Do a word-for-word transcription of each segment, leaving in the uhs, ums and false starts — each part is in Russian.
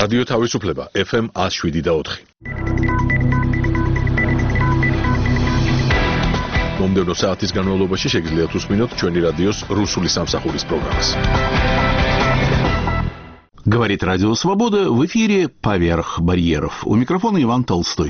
რადიო თავისუფლება ეფ ემ one oh seven და four. მომდევნო საათის განმავლობაში შეგიძლიათ უსმინოთ ჩვენი რადიოს რუსული სამსახურის პროგრამას. Говорит Радио Свобода, в эфире «Поверх барьеров». У микрофона Иван Толстой.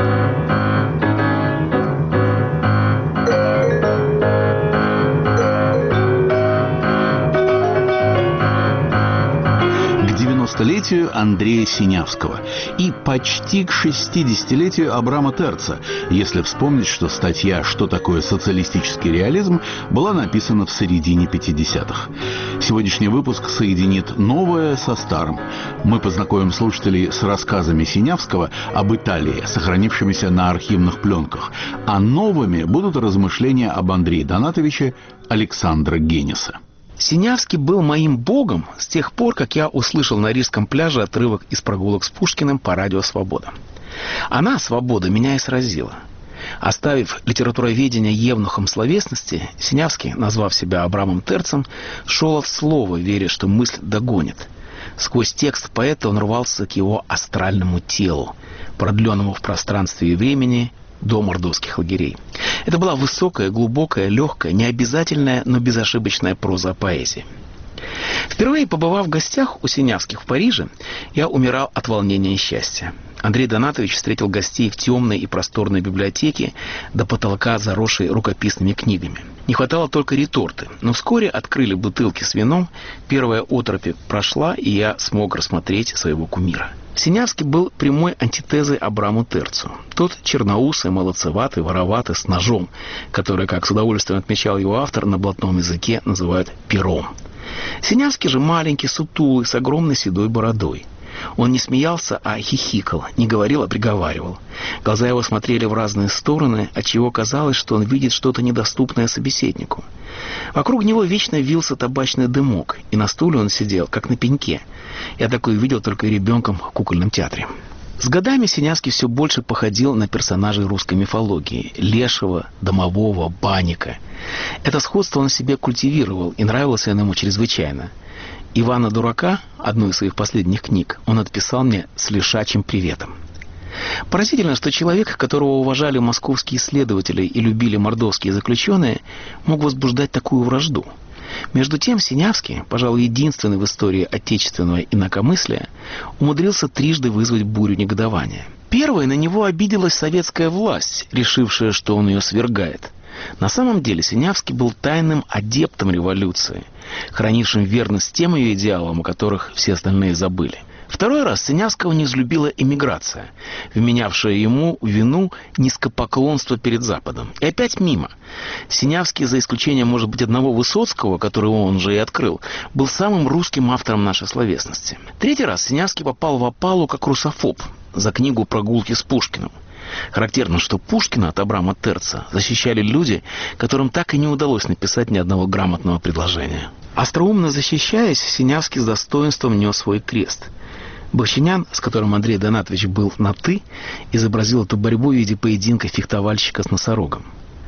Столетию Андрея Синявского и почти к шестидесятилетию Абрама Терца, если вспомнить, что статья «Что такое социалистический реализм» была написана в середине пятидесятых. Сегодняшний выпуск соединит новое со старым. Мы познакомим слушателей с рассказами Синявского об Италии, сохранившимися на архивных пленках, а новыми будут размышления об Андрее Донатовиче Александра Генеса. Синявский был моим богом с тех пор, как я услышал на Рижском пляже отрывок из прогулок с Пушкиным по радио «Свобода». Она, свобода, меня и сразила. Оставив литературоведение евнухом словесности, Синявский, назвав себя Абрамом Терцем, шел от слова, веря, что мысль догонит. Сквозь текст поэта он рвался к его астральному телу, продленному в пространстве и времени, до мордовских лагерей. Это была высокая, глубокая, легкая, необязательная, но безошибочная проза поэзии. Впервые побывав в гостях у Синявских в Париже, я умирал от волнения и счастья. Андрей Донатович встретил гостей в темной и просторной библиотеке, до потолка заросшей рукописными книгами. Не хватало только реторты, но вскоре открыли бутылки с вином, первая оторопь прошла, и я смог рассмотреть своего кумира. Синявский был прямой антитезой Абраму Терцу. Тот черноусый, молодцеватый, вороватый, с ножом, который, как с удовольствием отмечал его автор, на блатном языке называют пером. Синявский же маленький, сутулый, с огромной седой бородой. Он не смеялся, а хихикал, не говорил, а приговаривал. Глаза его смотрели в разные стороны, отчего казалось, что он видит что-то недоступное собеседнику. Вокруг него вечно вился табачный дымок, и на стуле он сидел, как на пеньке. Я такое видел только ребенком в кукольном театре. С годами Синявский все больше походил на персонажей русской мифологии – Лешего, Домового, Банника. Это сходство он себе культивировал, и нравился он ему чрезвычайно. «Ивана Дурака», одну из своих последних книг, он отписал мне с лешачьим приветом. Поразительно, что человек, которого уважали московские исследователи и любили мордовские заключенные, мог возбуждать такую вражду. Между тем Синявский, пожалуй, единственный в истории отечественного инакомыслия, умудрился трижды вызвать бурю негодования. Первой на него обиделась советская власть, решившая, что он ее свергает. На самом деле Синявский был тайным адептом революции, хранившим верность тем ее идеалам, о которых все остальные забыли. Второй раз Синявского не взлюбила эмиграция, вменявшая ему вину низкопоклонства перед Западом. И опять мимо. Синявский, за исключением, может быть, одного Высоцкого, которого он же и открыл, был самым русским автором нашей словесности. Третий раз Синявский попал в опалу как русофоб за книгу «Прогулки с Пушкиным». Характерно, что Пушкина от Абрама Терца защищали люди, которым так и не удалось написать ни одного грамотного предложения. Остроумно защищаясь, Синявский с достоинством нес свой крест. Бахчинян, с которым Андрей Донатович был на «ты», изобразил эту борьбу в виде поединка фехтовальщика с носорогом.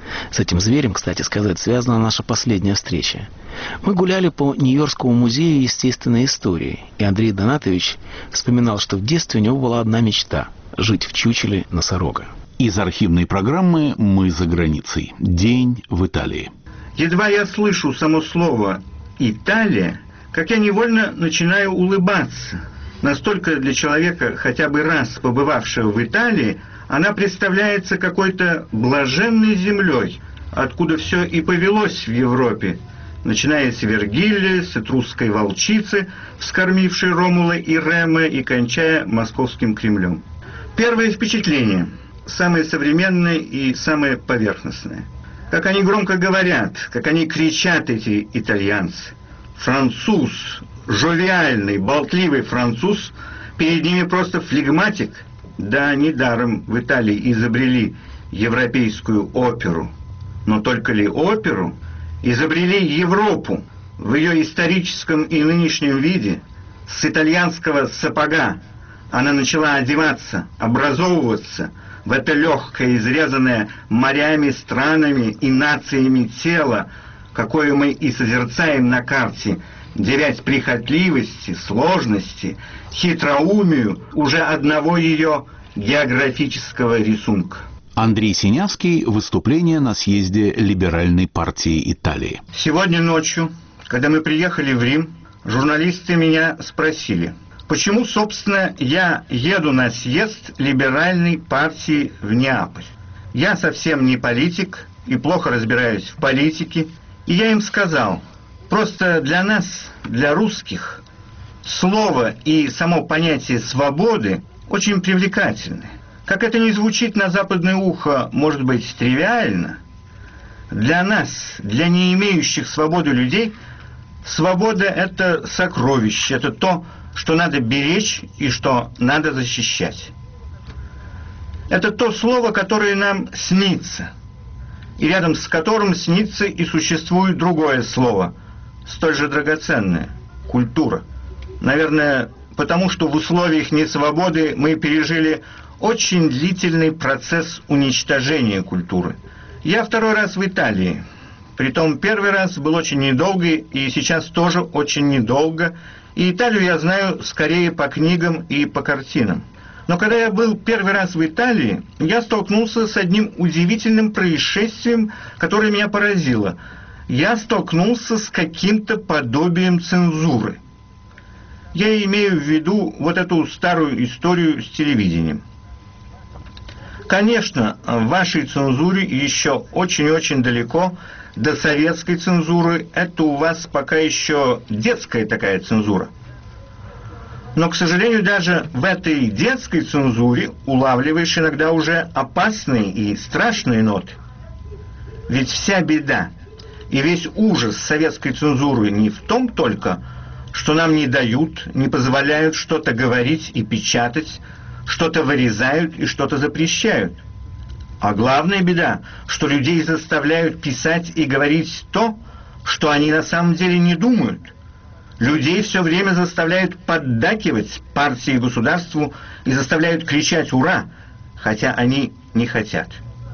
С этим зверем, кстати сказать, связана наша последняя встреча. Мы гуляли по Нью-Йоркскому музею естественной истории, и Андрей Донатович вспоминал, что в детстве у него была одна мечта – жить в чучеле носорога. Из архивной программы «Мы за границей. День в Италии». Едва я слышу само слово «Италия», как я невольно начинаю улыбаться. Настолько для человека, хотя бы раз побывавшего в Италии, она представляется какой-то блаженной землей, откуда все и повелось в Европе, начиная с Вергилия, с этрусской волчицы, вскормившей Ромула и Рема, и кончая московским Кремлем. Первое впечатление, самое современное и самое поверхностное. Как они громко говорят, как они кричат, эти итальянцы. Француз, жовиальный, болтливый француз, перед ними просто флегматик. Да, недаром в Италии изобрели европейскую оперу. Но только ли оперу? Изобрели Европу в ее историческом и нынешнем виде. С итальянского сапога она начала одеваться, образовываться в это легкое, изрезанное морями, странами и нациями тело, какое мы и созерцаем на карте девять прихотливости, сложности, хитроумию уже одного ее географического рисунка. Андрей Синявский. Выступление на съезде Либеральной партии Италии. Сегодня ночью, когда мы приехали в Рим, журналисты меня спросили, почему, собственно, я еду на съезд Либеральной партии в Неаполь. Я совсем не политик и плохо разбираюсь в политике, и я им сказал, просто для нас, для русских, слово и само понятие свободы очень привлекательны. Как это ни звучит на западное ухо, может быть, тривиально, для нас, для не имеющих свободы людей, свобода – это сокровище, это то, что надо беречь и что надо защищать. Это то слово, которое нам снится, и рядом с которым снится и существует другое слово, столь же драгоценное – культура. Наверное, потому что в условиях несвободы мы пережили очень длительный процесс уничтожения культуры. Я второй раз в Италии. Притом первый раз был очень недолго, и сейчас тоже очень недолго. И Италию я знаю скорее по книгам и по картинам. Но когда я был первый раз в Италии, я столкнулся с одним удивительным происшествием, которое меня поразило. Я столкнулся с каким-то подобием цензуры. Я имею в виду вот эту старую историю с телевидением. Конечно, в вашей цензуре еще очень-очень далеко до советской цензуры. Это у вас пока еще детская такая цензура. Но, к сожалению, даже в этой детской цензуре улавливаешь иногда уже опасные и страшные ноты. Ведь вся беда и весь ужас советской цензуры не в том только, что нам не дают, не позволяют что-то говорить и печатать, что-то вырезают и что-то запрещают. А главная беда, что людей заставляют писать и говорить то, что они на самом деле не думают. Людей все время заставляют поддакивать партии и государству и заставляют кричать «Ура!», хотя они не хотят.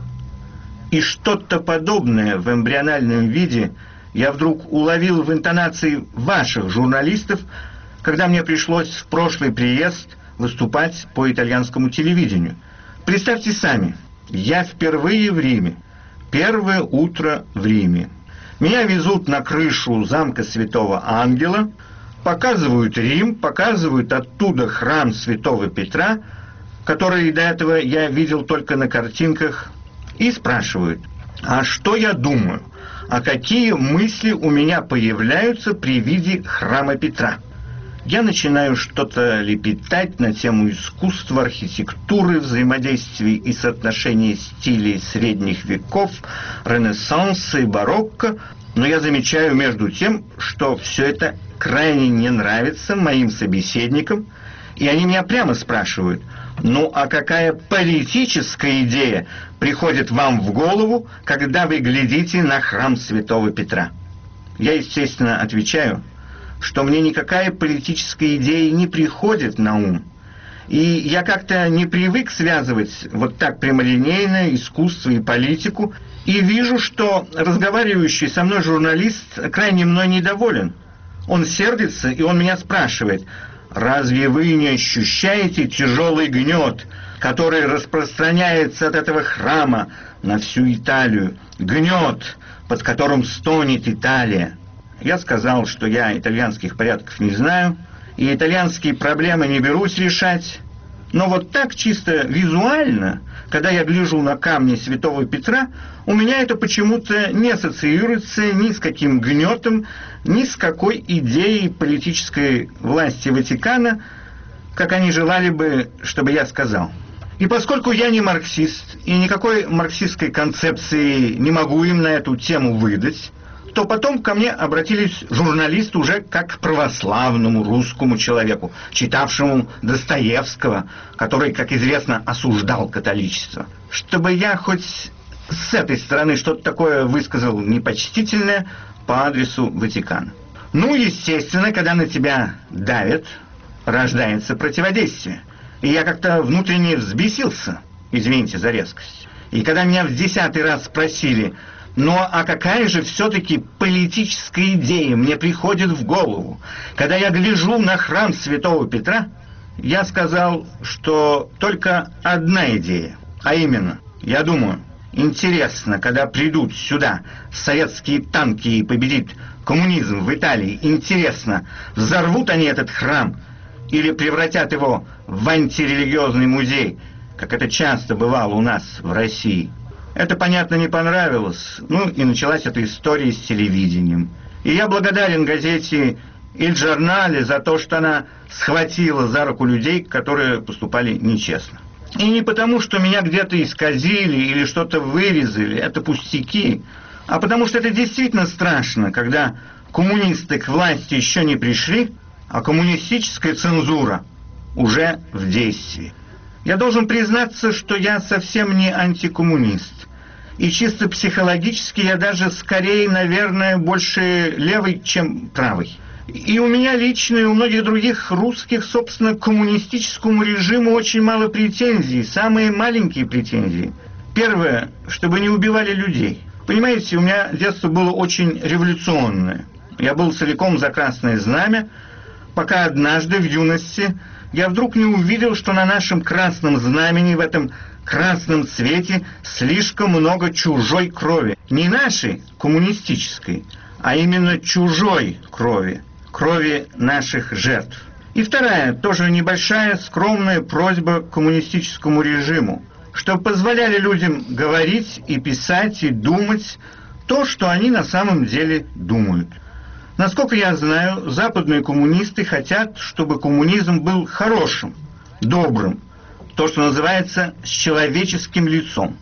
И что-то подобное в эмбриональном виде я вдруг уловил в интонации ваших журналистов, когда мне пришлось в прошлый приезд выступать по итальянскому телевидению. Представьте сами, я впервые в Риме, первое утро в Риме. Меня везут на крышу замка Святого Ангела, показывают Рим, показывают оттуда храм Святого Петра, который до этого я видел только на картинках, и спрашивают, а что я думаю, а какие мысли у меня появляются при виде храма Петра. Я начинаю что-то лепетать на тему искусства, архитектуры, взаимодействия и соотношения стилей средних веков, Ренессанса и барокко, но я замечаю между тем, что все это крайне не нравится моим собеседникам, и они меня прямо спрашивают, ну а какая политическая идея приходит вам в голову, когда вы глядите на храм Святого Петра? Я, естественно, отвечаю, что мне никакая политическая идея не приходит на ум. И я как-то не привык связывать вот так прямолинейно искусство и политику, и вижу, что разговаривающий со мной журналист крайне мной недоволен. Он сердится, и он меня спрашивает, разве вы не ощущаете тяжелый гнет, который распространяется от этого храма на всю Италию? Гнет, под которым стонет Италия. Я сказал, что я итальянских порядков не знаю, и итальянские проблемы не берусь решать. Но вот так чисто визуально, когда я гляжу на камни Святого Петра, у меня это почему-то не ассоциируется ни с каким гнетом, ни с какой идеей политической власти Ватикана, как они желали бы, чтобы я сказал. И поскольку я не марксист, и никакой марксистской концепции не могу им на эту тему выдать, то потом ко мне обратились журналисты уже как к православному русскому человеку, читавшему Достоевского, который, как известно, осуждал католичество. Чтобы я хоть с этой стороны что-то такое высказал непочтительное по адресу Ватикана. Ну, естественно, когда на тебя давят, рождается противодействие. И я как-то внутренне взбесился, извините за резкость. И когда меня в десятый раз спросили, Но а какая же все-таки политическая идея мне приходит в голову? Когда я гляжу на храм Святого Петра, я сказал, что только одна идея, а именно, я думаю, интересно, когда придут сюда советские танки и победит коммунизм в Италии, интересно, взорвут они этот храм или превратят его в антирелигиозный музей, как это часто бывало у нас в России. Это, понятно, не понравилось. Ну, и началась эта история с телевидением. И я благодарен газете «Il Giornale» за то, что она схватила за руку людей, которые поступали нечестно. И не потому, что меня где-то исказили или что-то вырезали, это пустяки, а потому что это действительно страшно, когда коммунисты к власти еще не пришли, а коммунистическая цензура уже в действии. Я должен признаться, что я совсем не антикоммунист. И чисто психологически я даже скорее, наверное, больше левый, чем правый. И у меня лично, и у многих других русских, собственно, к коммунистическому режиму очень мало претензий, самые маленькие претензии. Первое, чтобы не убивали людей. Понимаете, у меня детство было очень революционное. Я был целиком за Красное Знамя, пока однажды в юности я вдруг не увидел, что на нашем красном знамени, в этом красном цвете, слишком много чужой крови. Не нашей, коммунистической, а именно чужой крови, крови наших жертв. И вторая, тоже небольшая, скромная просьба к коммунистическому режиму, чтобы позволяли людям говорить и писать и думать то, что они на самом деле думают. Насколько я знаю, западные коммунисты хотят, чтобы коммунизм был хорошим, добрым, то, что называется, с человеческим лицом.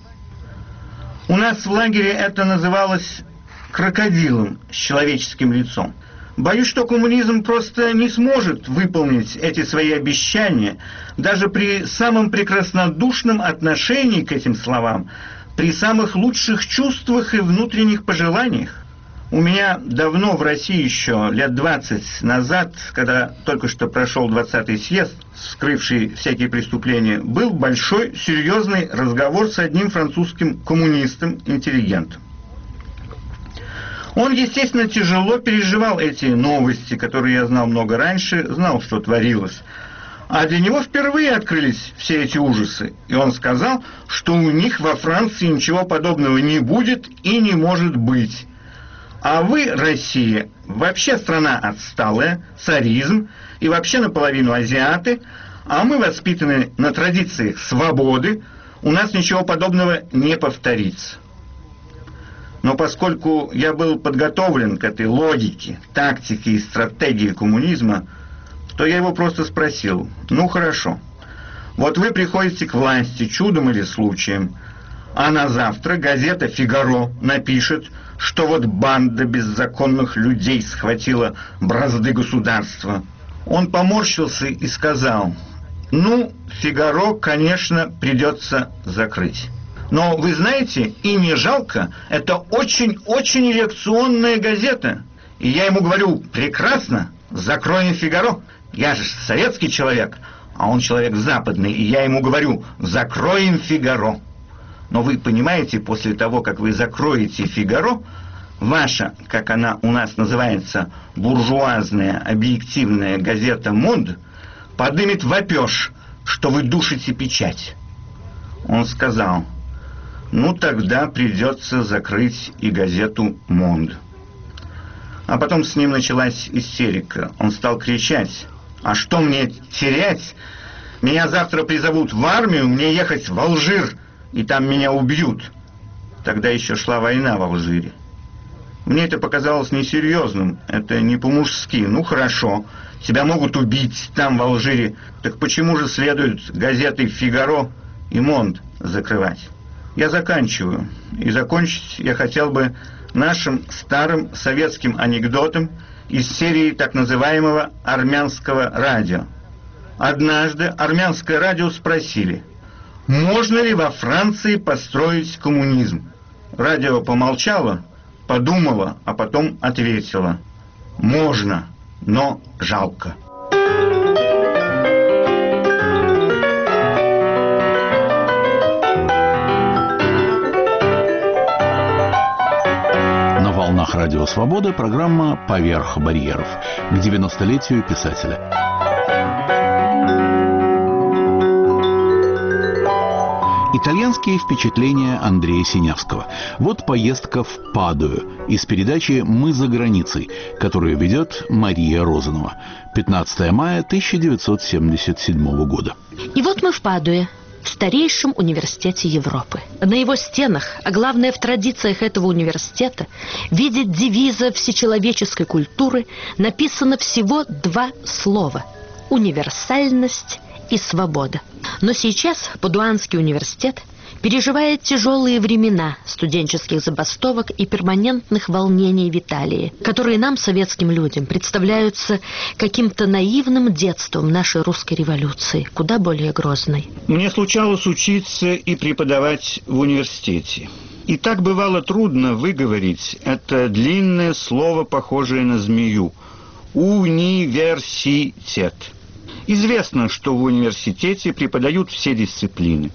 У нас в лагере это называлось крокодилом с человеческим лицом. Боюсь, что коммунизм просто не сможет выполнить эти свои обещания, даже при самом прекраснодушном отношении к этим словам, при самых лучших чувствах и внутренних пожеланиях. У меня давно в России еще, лет двадцать назад, когда только что прошел двадцатый съезд, скрывший всякие преступления, был большой, серьезный разговор с одним французским коммунистом, интеллигентом. Он, естественно, тяжело переживал эти новости, которые я знал много раньше, знал, что творилось. А для него впервые открылись все эти ужасы. И он сказал, что у них во Франции ничего подобного не будет и не может быть. А вы, Россия, вообще страна отсталая, царизм, и вообще наполовину азиаты, а мы воспитаны на традициях свободы, у нас ничего подобного не повторится. Но поскольку я был подготовлен к этой логике, тактике и стратегии коммунизма, то я его просто спросил: ну хорошо, вот вы приходите к власти чудом или случаем, а на завтра газета «Фигаро» напишет, что вот банда беззаконных людей схватила бразды государства. Он поморщился и сказал: ну, «Фигаро», конечно, придется закрыть. Но, вы знаете, и не жалко, это очень-очень реакционная газета. И я ему говорю: прекрасно, закроем «Фигаро». Я же советский человек, а он человек западный, и я ему говорю: закроем «Фигаро». Но вы понимаете, после того, как вы закроете «Фигаро», ваша, как она у нас называется, буржуазная объективная газета «Монд» поднимет вопеж, что вы душите печать. Он сказал: ну тогда придется закрыть и газету «Монд». А потом с ним началась истерика. Он стал кричать: а что мне терять? Меня завтра призовут в армию, мне ехать в Алжир, и там меня убьют. Тогда еще шла война в Алжире. Мне это показалось несерьезным, это не по-мужски. Ну хорошо, тебя могут убить там в Алжире, так почему же следует газеты «Фигаро» и «Монд» закрывать? Я заканчиваю. И закончить я хотел бы нашим старым советским анекдотом из серии так называемого армянского радио. Однажды армянское радио спросили: можно ли во Франции построить коммунизм? Радио помолчало, подумала, а потом ответила: можно, но жалко. волнах Радио Свобода программа «Поверх барьеров» к девяностолетию писателя. Итальянские впечатления Андрея Синявского. Вот поездка в Падую из передачи «Мы за границей», которую ведет Мария Розанова. пятнадцатое мая тысяча девятьсот семьдесят седьмого года. И вот мы в Падуе, в старейшем университете Европы. На его стенах, а главное в традициях этого университета, в виде девиза всечеловеческой культуры написано всего два слова – универсальность и свобода. Но сейчас Падуанский университет переживает тяжелые времена студенческих забастовок и перманентных волнений в Италии, которые нам, советским людям, представляются каким-то наивным детством нашей русской революции, куда более грозной. Мне случалось учиться и преподавать в университете. И так бывало трудно выговорить это длинное слово, похожее на змею. Университет. Известно, что в университете преподают все дисциплины.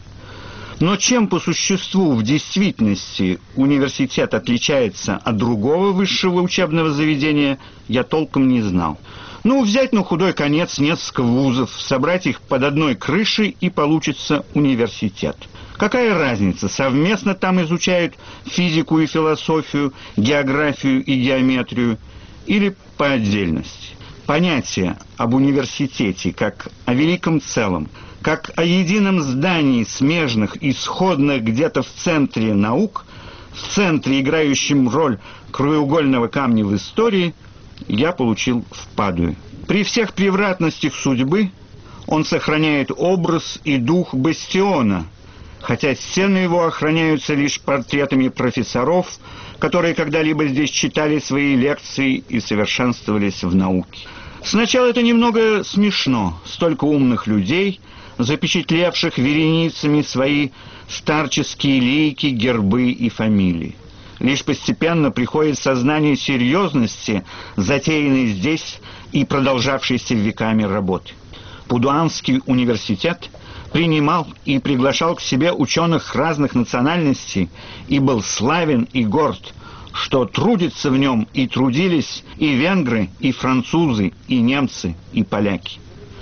Но чем по существу в действительности университет отличается от другого высшего учебного заведения, я толком не знал. Ну, взять на худой конец несколько вузов, собрать их под одной крышей, и получится университет. Какая разница, совместно там изучают физику и философию, географию и геометрию, или по отдельности? Понятие об университете как о великом целом, как о едином здании смежных и сходных где-то в центре наук, в центре, играющем роль краеугольного камня в истории, я получил в Падуе. При всех превратностях судьбы он сохраняет образ и дух бастиона, хотя стены его охраняются лишь портретами профессоров, которые когда-либо здесь читали свои лекции и совершенствовались в науке. Сначала это немного смешно, столько умных людей, запечатлевших вереницами свои старческие лейки, гербы и фамилии. Лишь постепенно приходит сознание серьезности, затеянной здесь и продолжавшейся веками работы. Падуанский университет принимал и приглашал к себе ученых разных национальностей и был славен и горд, что трудятся в нем и трудились и венгры, и французы, и немцы, и поляки.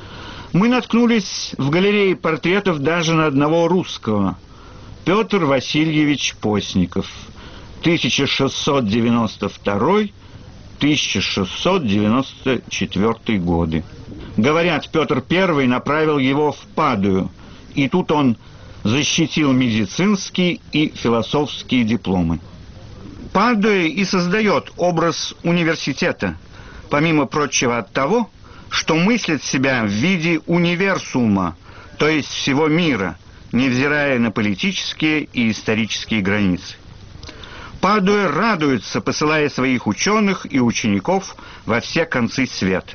Мы наткнулись в галерее портретов даже на одного русского – Петр Васильевич Постников, тысяча шестьсот девяносто второй — тысяча шестьсот девяносто четвёртый годы. Говорят, Петр Первый направил его в Падую, и тут он защитил медицинские и философские дипломы. Падуя и создает образ университета, помимо прочего от того, что мыслит себя в виде универсума, то есть всего мира, невзирая на политические и исторические границы. Падуя радуется, посылая своих ученых и учеников во все концы света.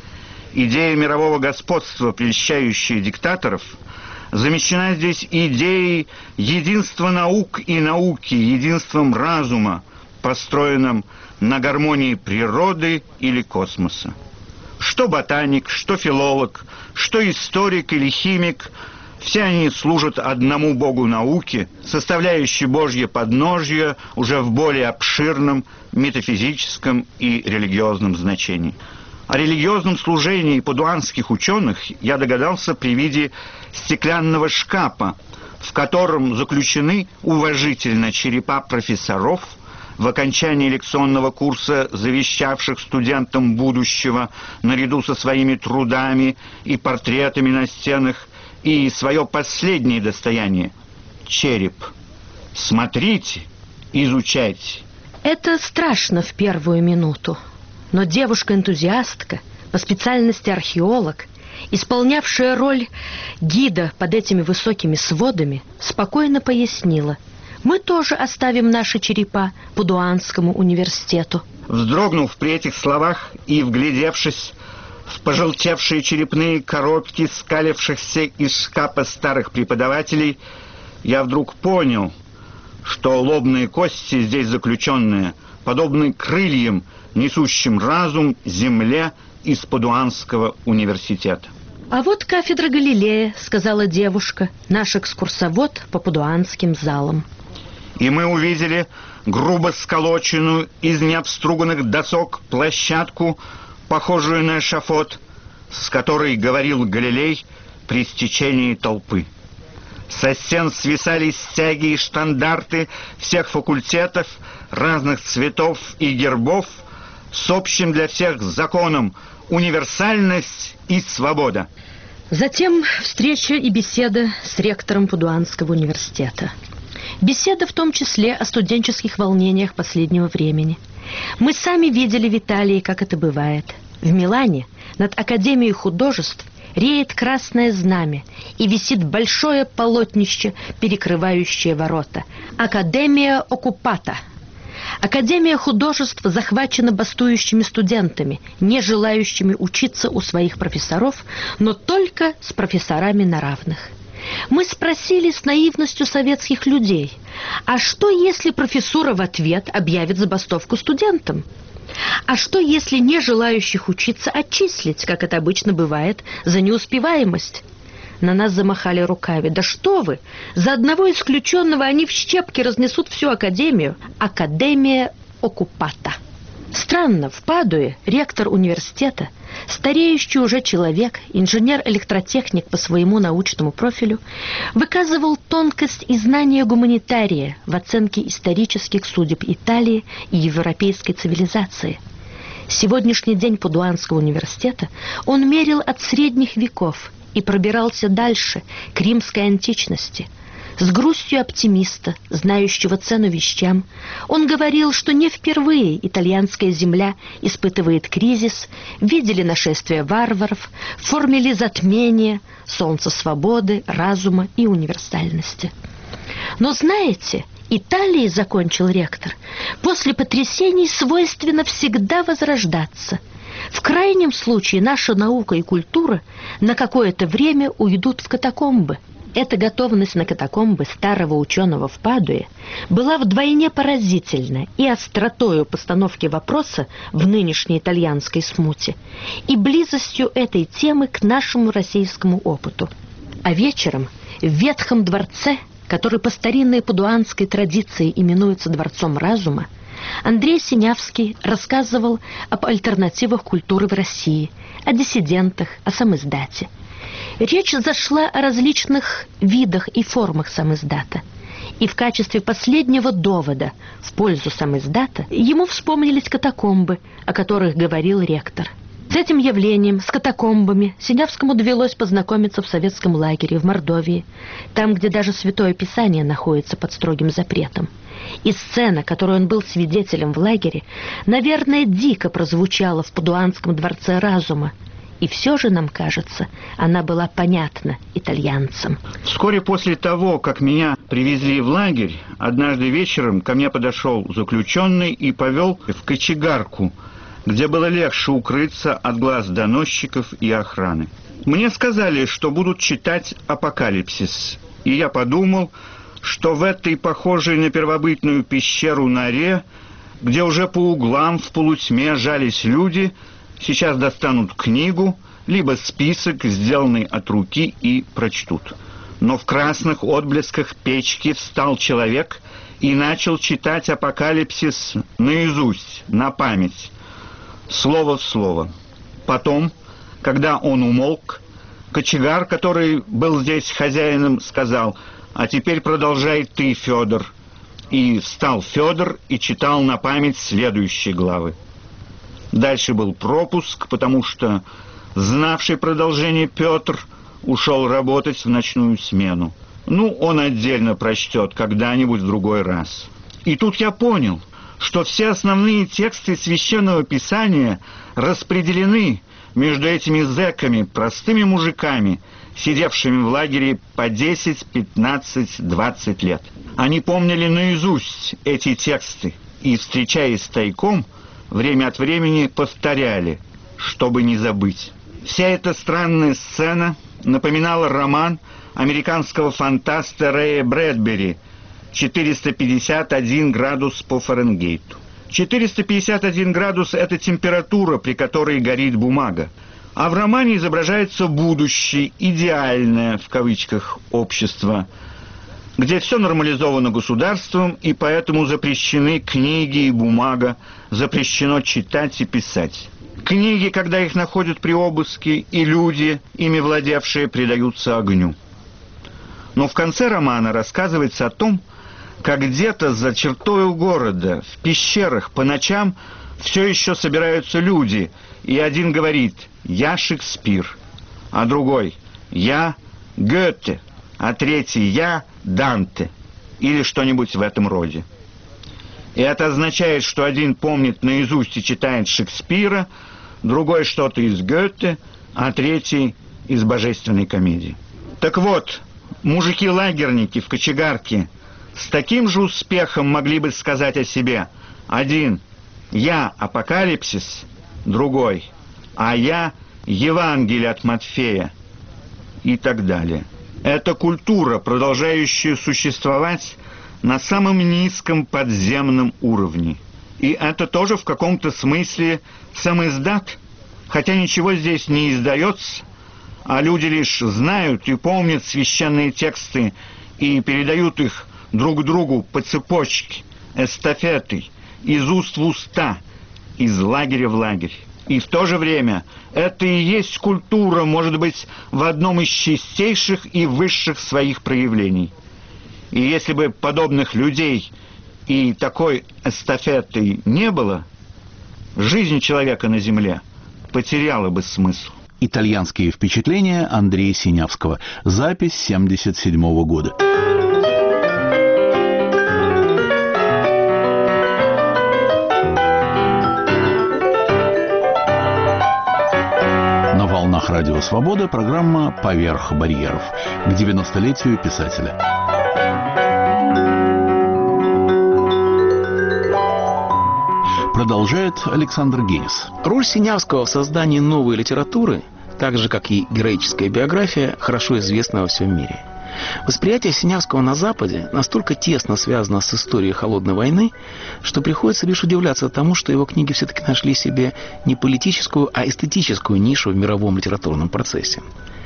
Идея мирового господства, прельщающая диктаторов, замещена здесь идеей единства наук и науки, единством разума, построенным на гармонии природы или космоса. Что ботаник, что филолог, что историк или химик, все они служат одному богу науки, составляющей Божье подножье уже в более обширном метафизическом и религиозном значении. О религиозном служении падуанских ученых я догадался при виде стеклянного шкафа, в котором заключены уважительно черепа профессоров, в окончании лекционного курса завещавших студентам будущего, наряду со своими трудами и портретами на стенах, и свое последнее достояние – череп. Смотрите, изучайте. Это страшно в первую минуту. Но девушка-энтузиастка, по специальности археолог, исполнявшая роль гида под этими высокими сводами, спокойно пояснила: мы тоже оставим наши черепа Падуанскому университету. Вздрогнув при этих словах и вглядевшись в пожелтевшие черепные коробки скалившихся из шкафа старых преподавателей, я вдруг понял, что лобные кости здесь заключенные подобны крыльям, несущим разум земле из Падуанского университета. «А вот кафедра Галилея», — сказала девушка, — «наш экскурсовод по падуанским залам». И мы увидели грубо сколоченную из необструганных досок площадку, похожую на эшафот, с которой говорил Галилей при стечении толпы. Со стен свисали стяги и штандарты всех факультетов, разных цветов и гербов, с общим для всех законом универсальность и свобода. Затем встреча и беседа с ректором Падуанского университета. Беседа в том числе о студенческих волнениях последнего времени. Мы сами видели в Италии, как это бывает. В Милане над Академией художеств реет красное знамя и висит большое полотнище, перекрывающее ворота. Академия оккупата. Академия художеств захвачена бастующими студентами, не желающими учиться у своих профессоров, но только с профессорами на равных. Мы спросили с наивностью советских людей, а что, если профессура в ответ объявит забастовку студентам? А что, если не желающих учиться отчислить, как это обычно бывает, за неуспеваемость? На нас замахали руками. Да что вы! За одного исключенного они в щепки разнесут всю академию. Академия оккупата. Странно, в Падуе ректор университета, стареющий уже человек, инженер-электротехник по своему научному профилю, выказывал тонкость и знание гуманитария в оценке исторических судеб Италии и европейской цивилизации. Сегодняшний день Падуанского университета он мерил от средних веков и пробирался дальше, к римской античности. С грустью оптимиста, знающего цену вещам, он говорил, что не впервые итальянская земля испытывает кризис, видели нашествие варваров, формили затмение, солнце свободы, разума и универсальности. Но знаете, Италии, закончил ректор, после потрясений свойственно всегда возрождаться. В крайнем случае наша наука и культура на какое-то время уйдут в катакомбы. Эта готовность на катакомбы старого ученого в Падуе была вдвойне поразительна и остротою постановки вопроса в нынешней итальянской смуте, и близостью этой темы к нашему российскому опыту. А вечером в ветхом дворце, который по старинной падуанской традиции именуется Дворцом разума, Андрей Синявский рассказывал об альтернативах культуры в России, о диссидентах, о самиздате. Речь зашла о различных видах и формах самиздата. И в качестве последнего довода в пользу самиздата ему вспомнились катакомбы, о которых говорил ректор. С этим явлением, с катакомбами, Синявскому довелось познакомиться в советском лагере в Мордовии, там, где даже Святое Писание находится под строгим запретом. И сцена, которой он был свидетелем в лагере, наверное, дико прозвучала в Падуанском дворце разума. И все же, нам кажется, она была понятна итальянцам. Вскоре после того, как меня привезли в лагерь, однажды вечером ко мне подошел заключенный и повел в кочегарку, где было легче укрыться от глаз доносчиков и охраны. Мне сказали, что будут читать «Апокалипсис», и я подумал, что в этой похожей на первобытную пещеру норе, где уже по углам в полутьме жались люди, сейчас достанут книгу, либо список, сделанный от руки, и прочтут. Но в красных отблесках печки встал человек и начал читать «Апокалипсис» наизусть, на память, слово в слово. Потом, когда он умолк, кочегар, который был здесь хозяином, сказал: «А теперь продолжай ты, Федор». И встал Федор и читал на память следующие главы. Дальше был пропуск, потому что знавший продолжение Петр ушел работать в ночную смену. Ну, он отдельно прочтет когда-нибудь в другой раз. И тут я понял, что все основные тексты Священного Писания распределены между этими зэками, простыми мужиками, сидевшими в лагере по десять, пятнадцать, двадцать лет. Они помнили наизусть эти тексты и, встречаясь тайком, время от времени повторяли, чтобы не забыть. Вся эта странная сцена напоминала роман американского фантаста Рэя Брэдбери «четыреста пятьдесят один градус по Фаренгейту». четыреста пятьдесят один градус – это температура, при которой горит бумага. А в романе изображается будущее, идеальное, в кавычках, общество. где все нормализовано государством, и поэтому запрещены книги и бумага, запрещено читать и писать. Книги, когда их находят при обыске, и люди, ими владевшие, предаются огню. Но в конце романа рассказывается о том, как где-то за чертою города, в пещерах по ночам все еще собираются люди, и один говорит «Я Шекспир», а другой «Я Гёте», а третий «Я Данте» или что-нибудь в этом роде. И это означает, что один помнит наизусть и читает Шекспира, другой что-то из Гёте, а третий из божественной комедии. Так вот, мужики-лагерники в кочегарке с таким же успехом могли бы сказать о себе: один «Я Апокалипсис», другой «А я Евангелие от Матфея» и так далее. Это культура, продолжающая существовать на самом низком подземном уровне. И это тоже в каком-то смысле самиздат, хотя ничего здесь не издается, а люди лишь знают и помнят священные тексты и передают их друг другу по цепочке, эстафетой, из уст в уста, из лагеря в лагерь. И в то же время это и есть культура, может быть, в одном из чистейших и высших своих проявлений. И если бы подобных людей и такой эстафеты не было, жизнь человека на земле потеряла бы смысл. Итальянские впечатления Андрея Синявского. Запись семьдесят седьмого года. На волнах Радио Свобода программа «Поверх барьеров» к девяностолетию писателя. Продолжает Александр Генис. Роль Синявского в создании новой литературы, так же, как и героическая биография, хорошо известна во всем мире. Восприятие Синявского на Западе настолько тесно связано с историей Холодной войны, что приходится лишь удивляться тому, что его книги все-таки нашли себе не политическую, а эстетическую нишу в мировом литературном процессе.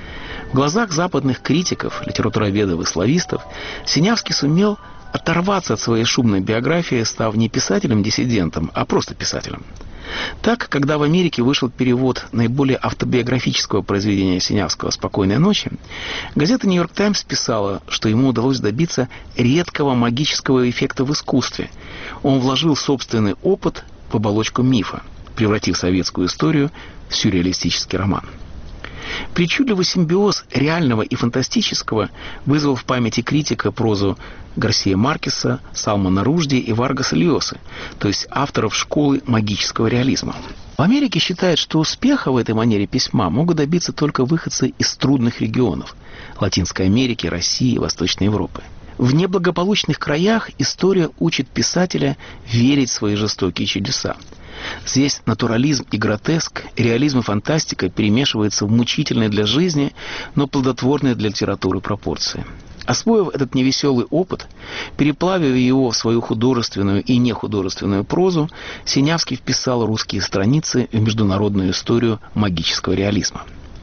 В глазах западных критиков, литературоведов и славистов Синявский сумел оторваться от своей шумной биографии, став не писателем-диссидентом, а просто писателем. Так, когда в Америке вышел перевод наиболее автобиографического произведения Синявского «Спокойной ночи», газета «Нью-Йорк Таймс» писала, что ему удалось добиться редкого магического эффекта в искусстве. Он вложил собственный опыт в оболочку мифа, превратив советскую историю в сюрреалистический роман. Причудливый симбиоз реального и фантастического вызвал в памяти критика прозу Гарсия Маркеса, Салмана Ружди и Варгаса Льосы, то есть авторов школы магического реализма. В Америке считают, что успеха в этой манере письма могут добиться только выходцы из трудных регионов – Латинской Америки, России, Восточной Европы. В неблагополучных краях история учит писателя верить в свои жестокие чудеса. Здесь натурализм и гротеск, реализм и фантастика перемешиваются в мучительные для жизни, но плодотворные для литературы пропорции. Освоив этот невеселый опыт, переплавив его в свою художественную и нехудожественную прозу, Синявский вписал русские страницы в международную историю магического реализма.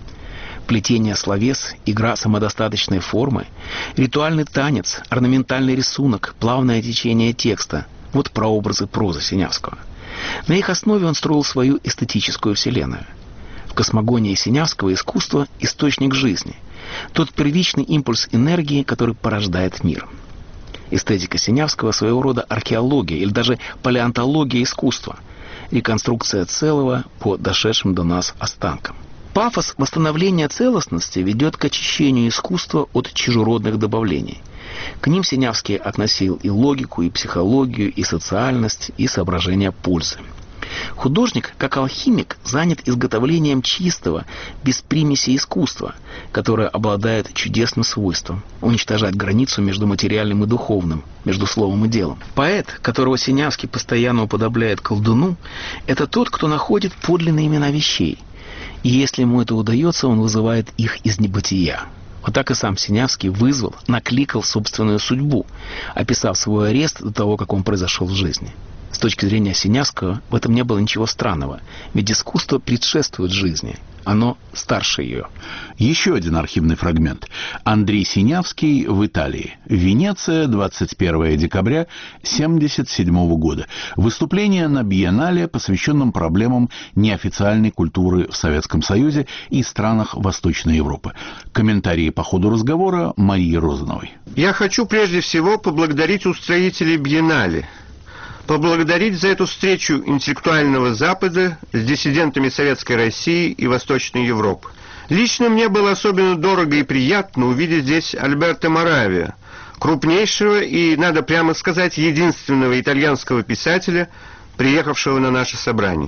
Плетение словес, игра самодостаточной формы, ритуальный танец, орнаментальный рисунок, плавное течение текста – вот прообразы прозы Синявского. На их основе он строил свою эстетическую вселенную. В космогонии Синявского искусство – источник жизни, тот первичный импульс энергии, который порождает мир. Эстетика Синявского – своего рода археология или даже палеонтология искусства, реконструкция целого по дошедшим до нас останкам. Пафос восстановления целостности ведет к очищению искусства от чужеродных добавлений. К ним Синявский относил и логику, и психологию, и социальность, и соображения пользы. Художник, как алхимик, занят изготовлением чистого, без примеси искусства, которое обладает чудесным свойством – уничтожать границу между материальным и духовным, между словом и делом. Поэт, которого Синявский постоянно уподобляет колдуну, это тот, кто находит подлинные имена вещей. И если ему это удается, он вызывает их из небытия. Вот так и сам Синявский вызвал, накликал собственную судьбу, описав свой арест до того, как он произошел в жизни. С точки зрения Синявского в этом не было ничего странного, ведь искусство предшествует жизни, оно старше ее. Еще один архивный фрагмент. Андрей Синявский в Италии. Венеция, двадцать первое декабря семьдесят седьмого года. Выступление на биеннале, посвященном проблемам неофициальной культуры в Советском Союзе и странах Восточной Европы. Комментарии по ходу разговора Марии Розановой. Я хочу прежде всего поблагодарить устроителей биеннале. Поблагодарить за эту встречу интеллектуального Запада с диссидентами Советской России и Восточной Европы. Лично мне было особенно дорого и приятно увидеть здесь Альберто Моравия, крупнейшего и, надо прямо сказать, единственного итальянского писателя, приехавшего на наше собрание.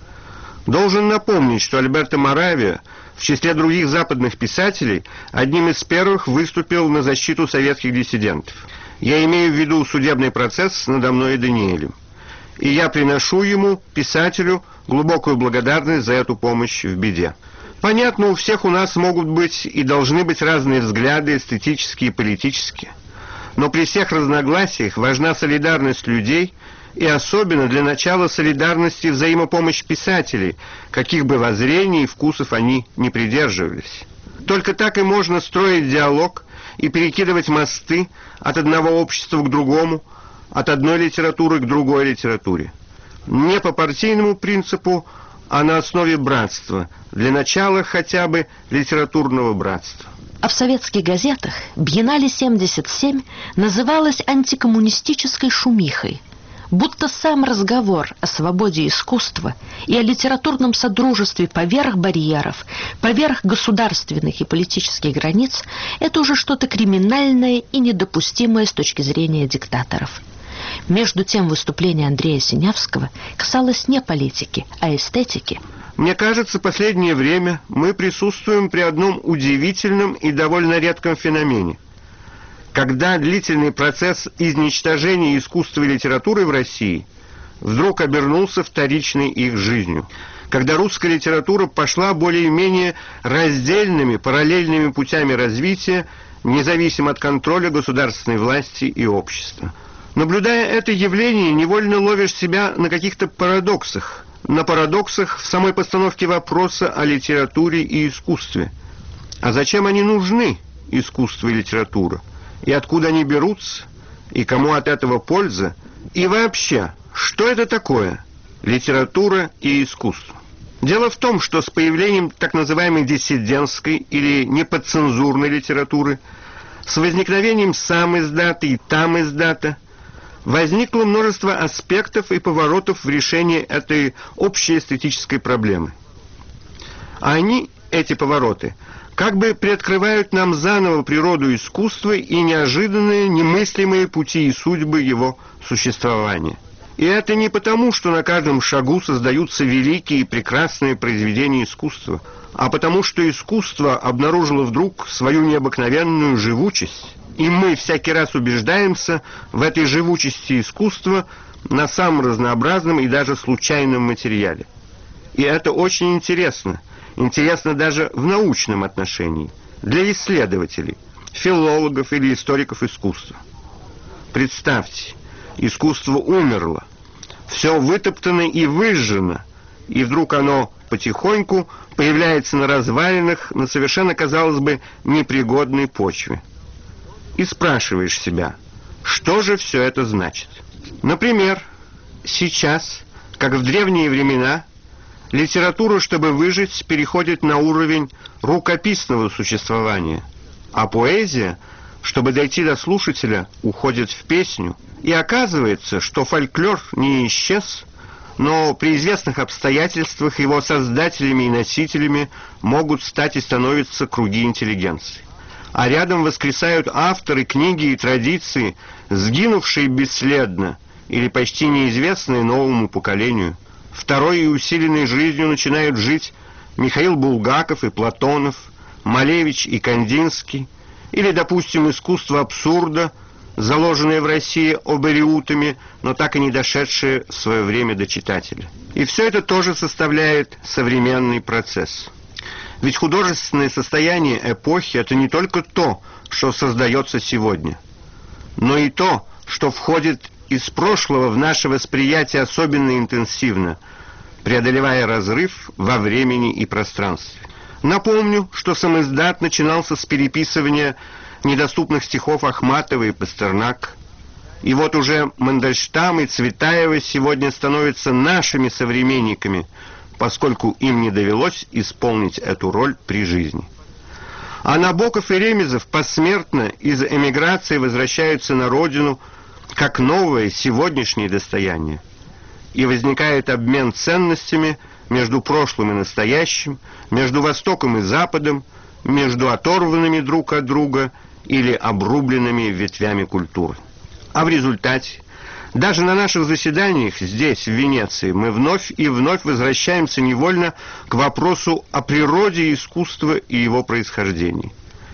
Должен напомнить, что Альберто Моравия в числе других западных писателей одним из первых выступил на защиту советских диссидентов. Я имею в виду судебный процесс надо мной и Даниэлем. И я приношу ему, писателю, глубокую благодарность за эту помощь в беде. Понятно, у всех у нас могут быть и должны быть разные взгляды, эстетические и политические. Но при всех разногласиях важна солидарность людей, и особенно для начала солидарность и взаимопомощь писателей, каких бы воззрений и вкусов они не придерживались. Только так и можно строить диалог и перекидывать мосты от одного общества к другому, от одной литературы к другой литературе. Не по партийному принципу, а на основе братства, для начала хотя бы литературного братства. А в советских газетах биеннале семьдесят семь называлось антикоммунистической шумихой, будто сам разговор о свободе искусства и о литературном содружестве поверх барьеров, поверх государственных и политических границ – это уже что-то криминальное и недопустимое с точки зрения диктаторов. Между тем, выступление Андрея Синявского касалось не политики, а эстетики. Мне кажется, в последнее время мы присутствуем при одном удивительном и довольно редком феномене. Когда длительный процесс изничтожения искусства и литературы в России вдруг обернулся вторичной их жизнью. Когда русская литература пошла более-менее раздельными, параллельными путями развития, независимо от контроля государственной власти и общества. Наблюдая это явление, невольно ловишь себя на каких-то парадоксах. На парадоксах в самой постановке вопроса о литературе и искусстве. А зачем они нужны, искусство и литература? И откуда они берутся? И кому от этого польза? И вообще, что это такое литература и искусство? Дело в том, что с появлением так называемой диссидентской или неподцензурной литературы, с возникновением сам издата и там издата, возникло множество аспектов и поворотов в решении этой общей эстетической проблемы. А они, эти повороты, как бы приоткрывают нам заново природу искусства и неожиданные, немыслимые пути и судьбы его существования. И это не потому, что на каждом шагу создаются великие и прекрасные произведения искусства, а потому, что искусство обнаружило вдруг свою необыкновенную живучесть. И мы всякий раз убеждаемся в этой живучести искусства на самом разнообразном и даже случайном материале. И это очень интересно. Интересно даже в научном отношении, для исследователей, филологов или историков искусства. Представьте, искусство умерло, все вытоптано и выжжено, и вдруг оно потихоньку появляется на развалинах, на совершенно, казалось бы, непригодной почве. И спрашиваешь себя, что же все это значит? Например, сейчас, как в древние времена, литература, чтобы выжить, переходит на уровень рукописного существования, а поэзия, чтобы дойти до слушателя, уходит в песню. И оказывается, что фольклор не исчез, но при известных обстоятельствах его создателями и носителями могут стать и становятся круги интеллигенции. А рядом воскресают авторы, книги и традиции, сгинувшие бесследно или почти неизвестные новому поколению. Второй и усиленной жизнью начинают жить Михаил Булгаков и Платонов, Малевич и Кандинский, или, допустим, искусство абсурда, заложенное в России обериутами, но так и не дошедшее в свое время до читателя. И все это тоже составляет современный процесс. Ведь художественное состояние эпохи – это не только то, что создается сегодня, но и то, что входит из прошлого в наше восприятие особенно интенсивно, преодолевая разрыв во времени и пространстве. Напомню, что самиздат начинался с переписывания недоступных стихов Ахматова и Пастернака. И вот уже Мандельштам и Цветаева сегодня становятся нашими современниками, поскольку им не довелось исполнить эту роль при жизни. А Набоков и Ремезов посмертно из эмиграции возвращаются на родину как новое сегодняшнее достояние. И возникает обмен ценностями между прошлым и настоящим, между Востоком и Западом, между оторванными друг от друга или обрубленными ветвями культуры. А в результате, даже на наших заседаниях здесь, в Венеции, мы вновь и вновь возвращаемся невольно к вопросу о природе искусства и его происхождении.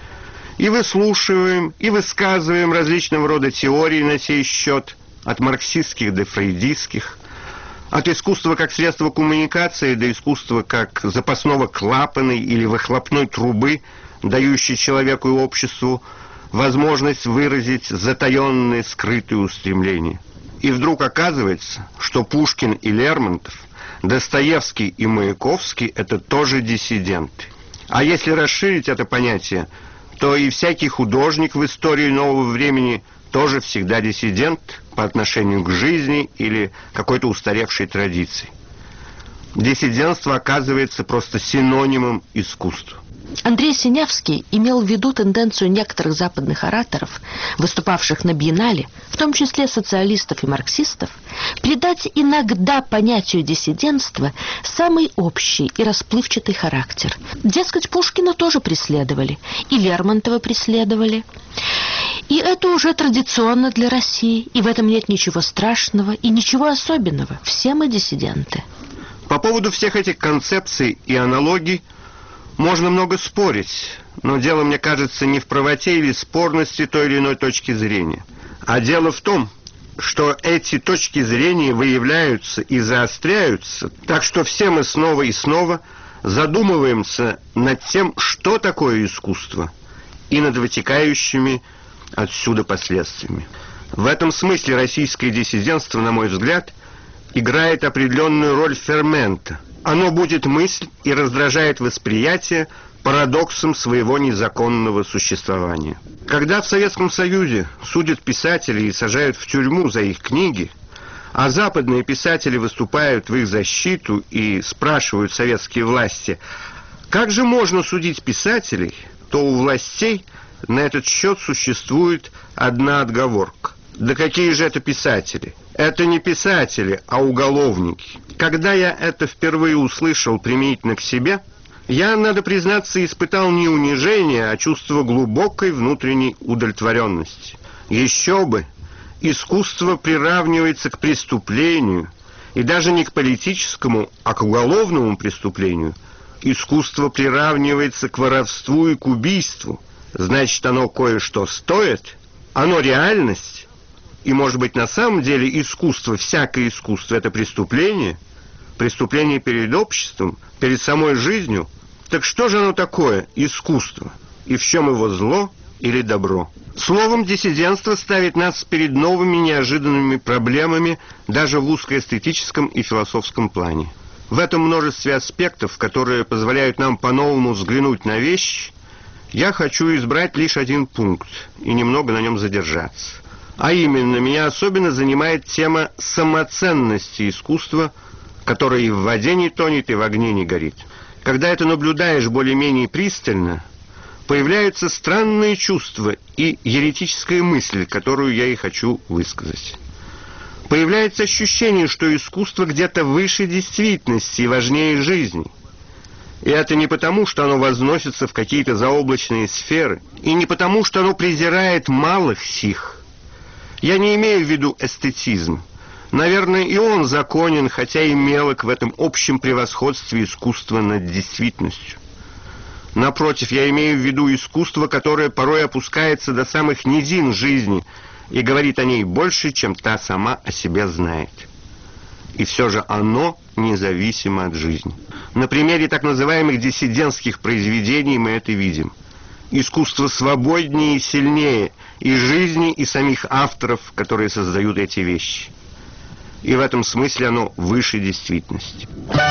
И выслушиваем, и высказываем различного рода теории на сей счет, от марксистских до фрейдистских, от искусства как средства коммуникации до искусства как запасного клапана или выхлопной трубы, дающей человеку и обществу возможность выразить затаенные, скрытые устремления. И вдруг оказывается, что Пушкин и Лермонтов, Достоевский и Маяковский – это тоже диссиденты. А если расширить это понятие, то и всякий художник в истории нового времени тоже всегда диссидент по отношению к жизни или какой-то устаревшей традиции. Диссидентство оказывается просто синонимом искусства. Андрей Синявский имел в виду тенденцию некоторых западных ораторов, выступавших на биеннале, в том числе социалистов и марксистов, придать иногда понятию диссидентства самый общий и расплывчатый характер. Дескать, Пушкина тоже преследовали, и Лермонтова преследовали. И это уже традиционно для России, и в этом нет ничего страшного и ничего особенного. Все мы диссиденты. По поводу всех этих концепций и аналогий можно много спорить, но дело, мне кажется, не в правоте или спорности той или иной точки зрения. А дело в том, что эти точки зрения выявляются и заостряются, так что все мы снова и снова задумываемся над тем, что такое искусство, и над вытекающими отсюда последствиями. В этом смысле российское диссидентство, на мой взгляд, играет определенную роль фермента. Оно будет мысль и раздражает восприятие парадоксом своего незаконного существования. Когда в Советском Союзе судят писателей и сажают в тюрьму за их книги, а западные писатели выступают в их защиту и спрашивают советские власти, как же можно судить писателей, то у властей на этот счет существует одна отговорка. Да какие же это писатели? Это не писатели, а уголовники. Когда я это впервые услышал применительно к себе, я, надо признаться, испытал не унижение, а чувство глубокой внутренней удовлетворенности. Еще бы! Искусство приравнивается к преступлению, и даже не к политическому, а к уголовному преступлению. Искусство приравнивается к воровству и к убийству. Значит, оно кое-что стоит, оно реальность. И, может быть, на самом деле искусство, всякое искусство – это преступление, преступление перед обществом, перед самой жизнью. Так что же оно такое, искусство? И в чем его зло или добро? Словом, диссидентство ставит нас перед новыми неожиданными проблемами даже в узкоэстетическом и философском плане. В этом множестве аспектов, которые позволяют нам по-новому взглянуть на вещи, я хочу избрать лишь один пункт и немного на нем задержаться. А именно, меня особенно занимает тема самоценности искусства, которая и в воде не тонет, и в огне не горит. Когда это наблюдаешь более-менее пристально, появляются странные чувства и еретическая мысль, которую я и хочу высказать. Появляется ощущение, что искусство где-то выше действительности и важнее жизни. И это не потому, что оно возносится в какие-то заоблачные сферы, и не потому, что оно презирает малых сих. Я не имею в виду эстетизм. Наверное, и он законен, хотя и мелок в этом общем превосходстве искусства над действительностью. Напротив, я имею в виду искусство, которое порой опускается до самых низин жизни и говорит о ней больше, чем та сама о себе знает. И все же оно независимо от жизни. На примере так называемых диссидентских произведений мы это видим. Искусство свободнее и сильнее и жизни, и самих авторов, которые создают эти вещи. И в этом смысле оно выше действительности.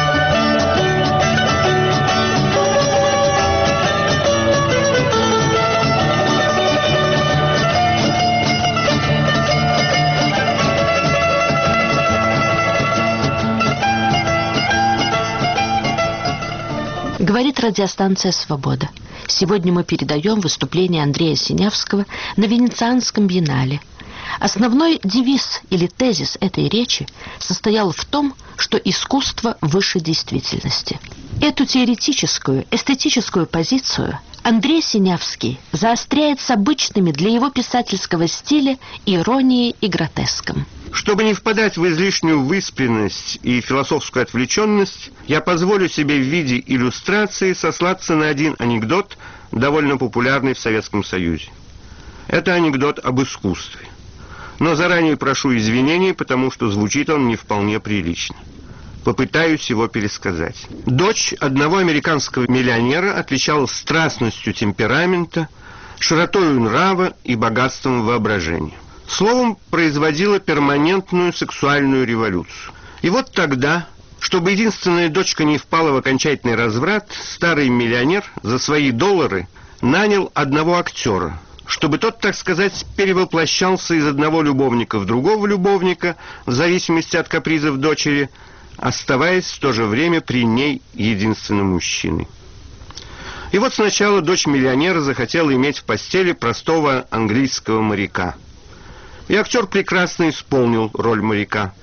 Говорит радиостанция «Свобода». Сегодня мы передаем выступление Андрея Синявского на Венецианском биеннале. Основной девиз или тезис этой речи состоял в том, что искусство выше действительности. Эту теоретическую, эстетическую позицию Андрей Синявский заостряет с обычными для его писательского стиля иронией и гротеском. Чтобы не впадать в излишнюю выспренность и философскую отвлеченность, я позволю себе в виде иллюстрации сослаться на один анекдот, довольно популярный в Советском Союзе. Это анекдот об искусстве. Но заранее прошу извинений, потому что звучит он не вполне прилично. Попытаюсь его пересказать. Дочь одного американского миллионера отличалась страстностью темперамента, широтой нрава и богатством воображения. Словом, производила перманентную сексуальную революцию. И вот тогда, чтобы единственная дочка не впала в окончательный разврат, старый миллионер за свои доллары нанял одного актера, чтобы тот, так сказать, перевоплощался из одного любовника в другого любовника, в зависимости от капризов дочери, оставаясь в то же время при ней единственным мужчиной. И вот сначала дочь миллионера захотела иметь в постели простого английского моряка. И актер прекрасно исполнил роль моряка.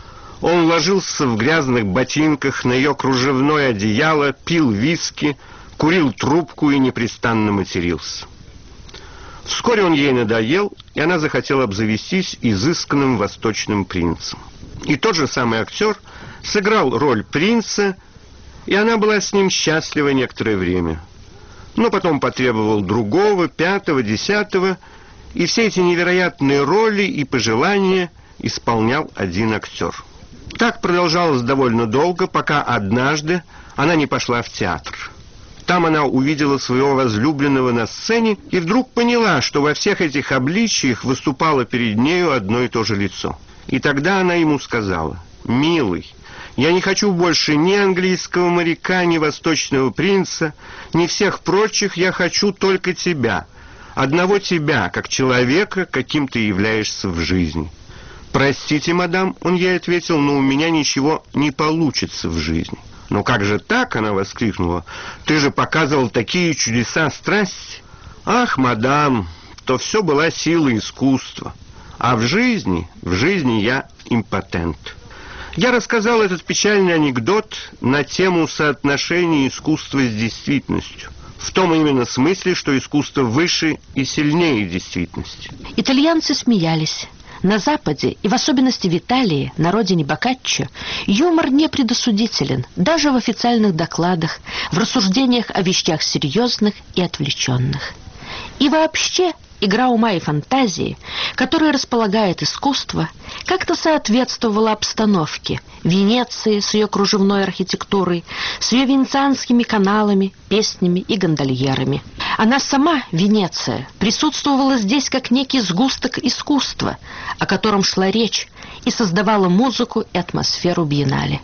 Он ложился в грязных ботинках на ее кружевное одеяло, пил виски, курил трубку и непрестанно матерился. Вскоре он ей надоел, и она захотела обзавестись изысканным восточным принцем. И тот же самый актер сыграл роль принца, и она была с ним счастлива некоторое время. Но потом потребовал другого, пятого, десятого, и все эти невероятные роли и пожелания исполнял один актер. Так продолжалось довольно долго, пока однажды она не пошла в театр. Там она увидела своего возлюбленного на сцене и вдруг поняла, что во всех этих обличиях выступало перед нею одно и то же лицо. И тогда она ему сказала: «Милый, я не хочу больше ни английского моряка, ни восточного принца, ни всех прочих, я хочу только тебя, одного тебя, как человека, каким ты являешься в жизни». «Простите, мадам», — он ей ответил, — «но у меня ничего не получится в жизни». «Но как же так?» — она воскликнула. «Ты же показывал такие чудеса страсти». «Ах, мадам, то все была сила искусства. А в жизни, в жизни я импотент». Я рассказал этот печальный анекдот на тему соотношения искусства с действительностью. В том именно смысле, что искусство выше и сильнее действительности. Итальянцы смеялись. На Западе, и в особенности в Италии, на родине Боккаччо, юмор не предосудителен, даже в официальных докладах, в рассуждениях о вещах серьезных и отвлеченных. И вообще, игра ума и фантазии, которой располагает искусство, как-то соответствовала обстановке Венеции с ее кружевной архитектурой, с ее венецианскими каналами, песнями и гондольерами. Она сама, Венеция, присутствовала здесь как некий сгусток искусства, о котором шла речь, и создавала музыку и атмосферу биеннале.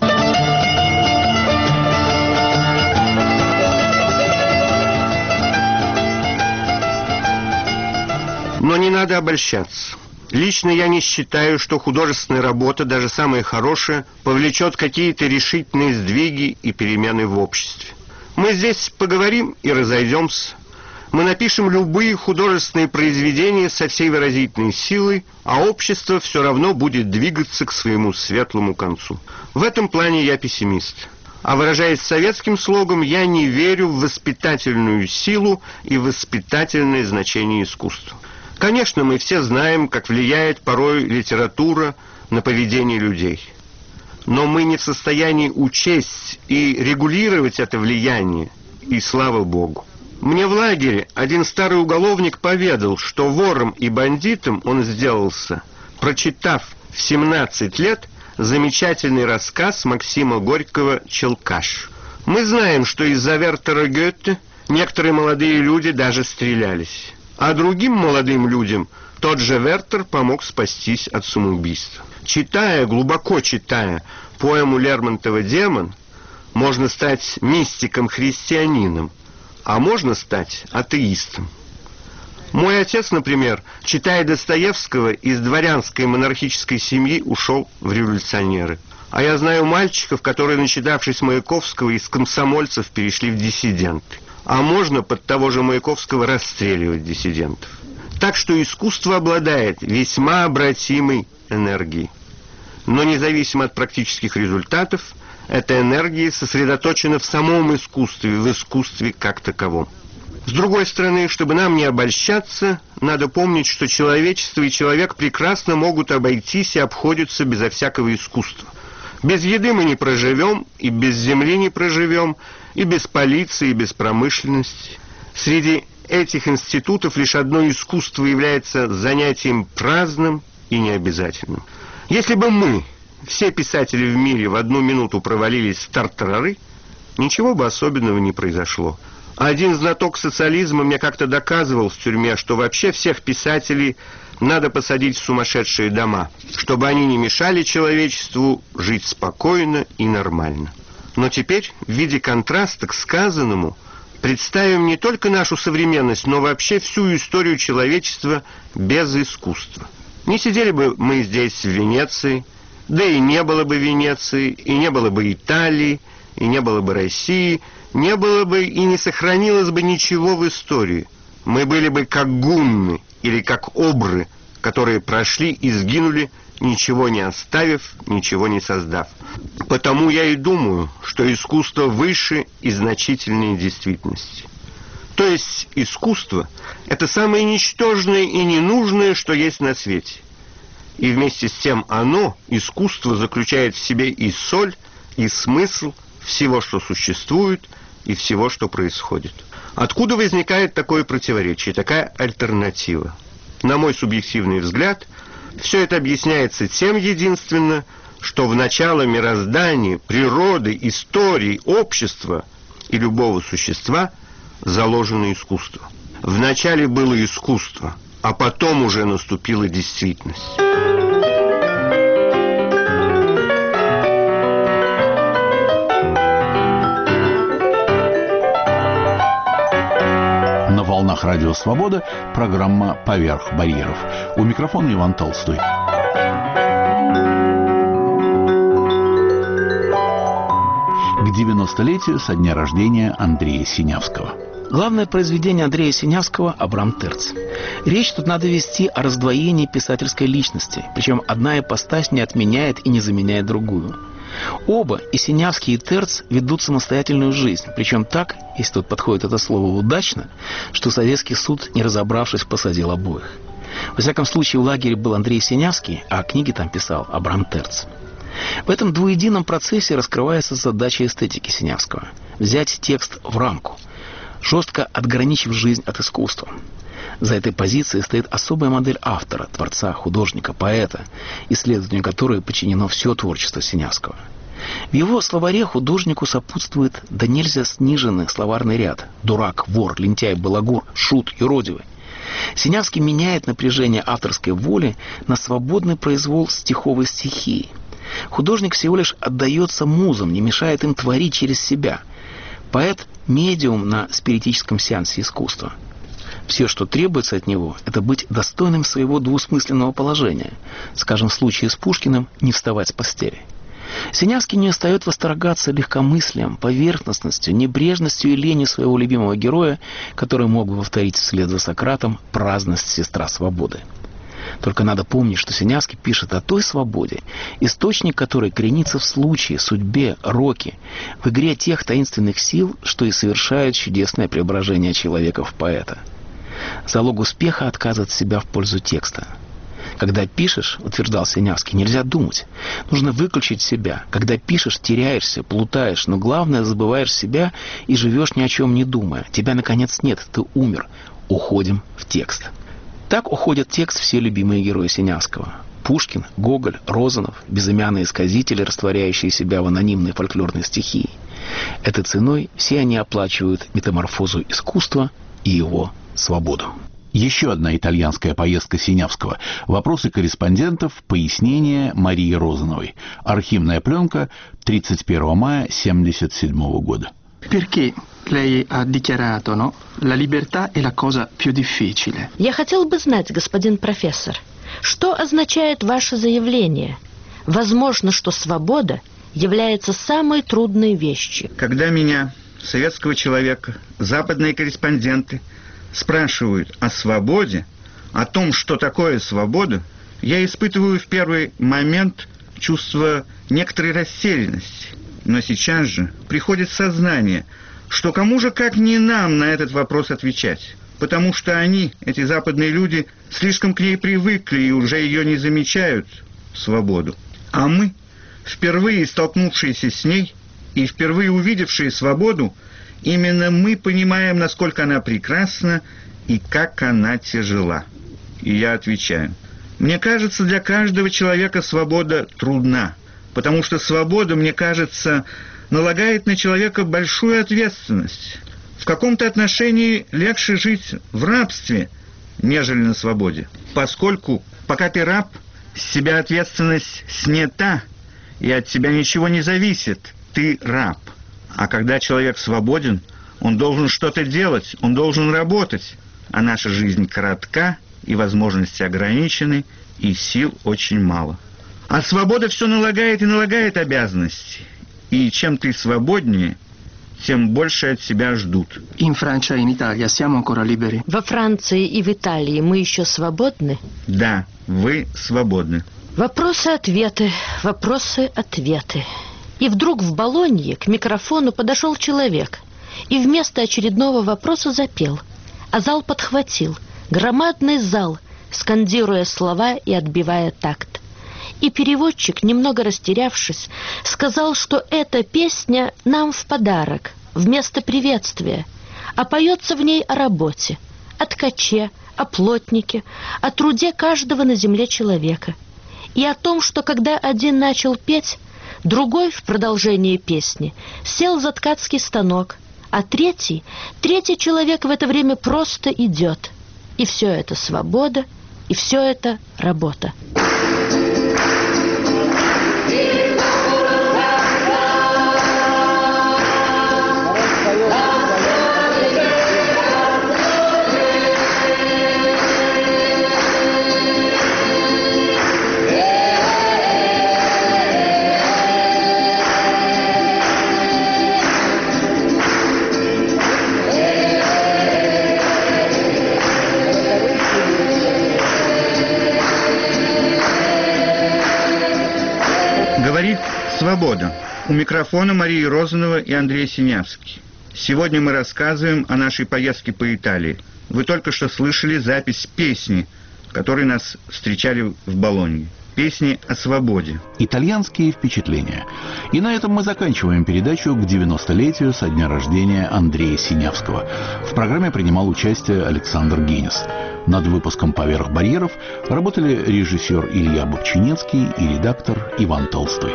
Но не надо обольщаться. Лично я не считаю, что художественная работа, даже самая хорошая, повлечет какие-то решительные сдвиги и перемены в обществе. Мы здесь поговорим и разойдемся. Мы напишем любые художественные произведения со всей выразительной силой, а общество все равно будет двигаться к своему светлому концу. В этом плане я пессимист. А выражаясь советским слогом, я не верю в воспитательную силу и воспитательное значение искусства. Конечно, мы все знаем, как влияет порой литература на поведение людей. Но мы не в состоянии учесть и регулировать это влияние, и слава Богу. Мне в лагере один старый уголовник поведал, что вором и бандитом он сделался, прочитав в семнадцать лет замечательный рассказ Максима Горького «Челкаш». Мы знаем, что из-за Вертера Гёте Некоторые молодые люди даже стрелялись. А другим молодым людям тот же Вертер помог спастись от самоубийства. Читая, глубоко читая поэму Лермонтова «Демон», можно стать мистиком-христианином, а можно стать атеистом. Мой отец, например, читая Достоевского, из дворянской монархической семьи ушел в революционеры. А я знаю мальчиков, которые, начитавшись Маяковского, из комсомольцев перешли в диссиденты. А можно под того же Маяковского расстреливать диссидентов. Так что искусство обладает весьма обратимой энергией. Но независимо от практических результатов, эта энергия сосредоточена в самом искусстве, в искусстве как таковом. С другой стороны, чтобы нам не обольщаться, надо помнить, что человечество и человек прекрасно могут обойтись и обходятся безо всякого искусства. Без еды мы не проживем, и без земли не проживем, и без полиции, и без промышленности. Среди этих институтов лишь одно искусство является занятием праздным и необязательным. Если бы мы, все писатели в мире, в одну минуту провалились в тартарары, ничего бы особенного не произошло. Один знаток социализма мне как-то доказывал в тюрьме, что вообще всех писателей надо посадить в сумасшедшие дома, чтобы они не мешали человечеству жить спокойно и нормально. Но теперь в виде контраста к сказанному представим не только нашу современность, но вообще всю историю человечества без искусства. Не сидели бы мы здесь в Венеции, да и не было бы Венеции, и не было бы Италии, и не было бы России, не было бы и не сохранилось бы ничего в истории. Мы были бы как гунны или как обры, которые прошли и сгинули, ничего не оставив, ничего не создав. Потому я и думаю, что искусство выше и значительнее действительности. То есть искусство – это самое ничтожное и ненужное, что есть на свете. И вместе с тем оно, искусство, заключает в себе и соль, и смысл всего, что существует, и всего, что происходит. Откуда возникает такое противоречие, такая альтернатива? На мой субъективный взгляд, все это объясняется тем единственно, что в начало мироздания, природы, истории, общества и любого существа заложено искусство. Вначале было искусство, а потом уже наступила действительность. На волнах Радио Свобода программа «Поверх барьеров». У микрофона Иван Толстой. К девяностолетию со дня рождения Андрея Синявского. Главное произведение Андрея Синявского «Абрам Терц». Речь тут надо вести о раздвоении писательской личности, причем одна ипостась не отменяет и не заменяет другую. Оба, и Синявский, и Терц, ведут самостоятельную жизнь, причем так, если тут подходит это слово удачно, что советский суд, не разобравшись, посадил обоих. Во всяком случае, в лагере был Андрей Синявский, а книги там писал Абрам Терц. В этом двуедином процессе раскрывается задача эстетики Синявского – взять текст в рамку, жестко отграничив жизнь от искусства. За этой позицией стоит особая модель автора, творца, художника, поэта, исследованию которой подчинено все творчество Синявского. В его словаре художнику сопутствует да нельзя сниженный словарный ряд – дурак, вор, лентяй, балагур, шут, юродивый. Синявский меняет напряжение авторской воли на свободный произвол стиховой стихии. Художник всего лишь отдается музам, не мешает им творить через себя. Поэт – медиум на спиритическом сеансе искусства. Все, что требуется от него, это быть достойным своего двусмысленного положения. Скажем, в случае с Пушкиным – не вставать с постели. Синявский не устает восторгаться легкомыслием, поверхностностью, небрежностью и ленью своего любимого героя, который мог бы повторить вслед за Сократом праздность сестра свободы. Только надо помнить, что Синявский пишет о той свободе, источник которой коренится в случае, судьбе, роке, в игре тех таинственных сил, что и совершают чудесное преображение человека в поэта. Залог успеха — отказ от себя в пользу текста. Когда пишешь, утверждал Синявский, нельзя думать. Нужно выключить себя. Когда пишешь, теряешься, плутаешь, но главное, забываешь себя и живешь ни о чем не думая. Тебя, наконец, нет, ты умер. Уходим в текст. Так уходят в текст все любимые герои Синявского. Пушкин, Гоголь, Розанов, безымянные сказители, растворяющие себя в анонимной фольклорной стихии. Этой ценой все они оплачивают метаморфозу искусства и его свободу. Еще одна итальянская поездка Синявского. Вопросы корреспондентов, пояснения Марии Розановой. Архивная пленка тридцать первого мая семьдесят седьмого года. Perché lei ha dichiarato, no? La libertà è la cosa più difficile. Я хотел бы знать, господин профессор, что означает ваше заявление? Возможно, что свобода является самой трудной вещью. Когда меня, советского человека, западные корреспонденты спрашивают о свободе, о том, что такое свобода, я испытываю в первый момент чувство некоторой растерянности. Но сейчас же приходит сознание, что кому же, как не нам, на этот вопрос отвечать. Потому что они, эти западные люди, слишком к ней привыкли и уже ее не замечают, свободу. А мы, впервые столкнувшиеся с ней и впервые увидевшие свободу, именно мы понимаем, насколько она прекрасна и как она тяжела. И я отвечаю. Мне кажется, для каждого человека свобода трудна, потому что свобода, мне кажется, налагает на человека большую ответственность. В каком-то отношении легче жить в рабстве, нежели на свободе, поскольку, пока ты раб, с себя ответственность снята, и от тебя ничего не зависит, ты раб. А когда человек свободен, он должен что-то делать, он должен работать, а наша жизнь коротка, и возможности ограничены, и сил очень мало. А свобода все налагает и налагает обязанности. И чем ты свободнее, тем больше от себя ждут. In Francia e in Italia siamo ancora liberi? Во Франции и в Италии мы еще свободны? Да, вы свободны. Вопросы-ответы, вопросы-ответы. И вдруг в Болонье к микрофону подошел человек и вместо очередного вопроса запел, а зал подхватил. Громадный зал, скандируя слова и отбивая такт. И переводчик, немного растерявшись, сказал, что эта песня нам в подарок, вместо приветствия, а поется в ней о работе, о ткаче, о плотнике, о труде каждого на земле человека. И о том, что когда один начал петь, другой в продолжении песни сел за ткацкий станок, а третий, третий человек в это время просто идет. И все это свобода, и все это работа. Говорит «Свобода». У микрофона Мария Розанова и Андрей Синявский. Сегодня мы рассказываем о нашей поездке по Италии. Вы только что слышали запись песни, которой нас встречали в Болонье. Песни о свободе. Итальянские впечатления. И на этом мы заканчиваем передачу к девяностолетию со дня рождения Андрея Синявского. В программе принимал участие Александр Генис. Над выпуском «Поверх барьеров» работали режиссер Илья Бобчинецкий и редактор Иван Толстой.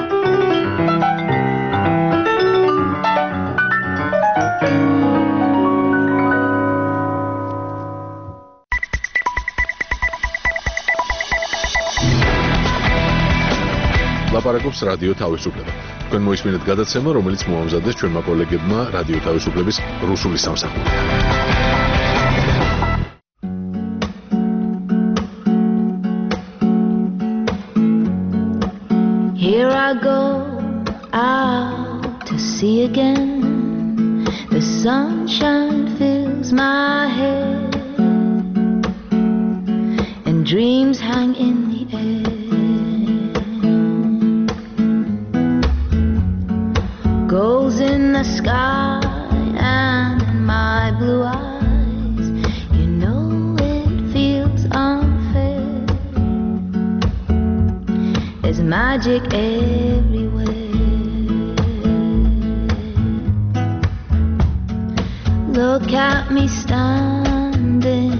ლაპარაკობს რადიო თავისუფლება. თქვენ მოისმინეთ გადაცემა, რომელიც მოამზადეს ჩვენმა კოლეგებმა რადიო თავისუფლების რუსული სამსახურიდან. Here I go out to sea again. The sunshine fills my head, and dreams hang in the air. Goals in the sky and in my blue eyes. You know it feels unfair. There's magic everywhere. Look at me standing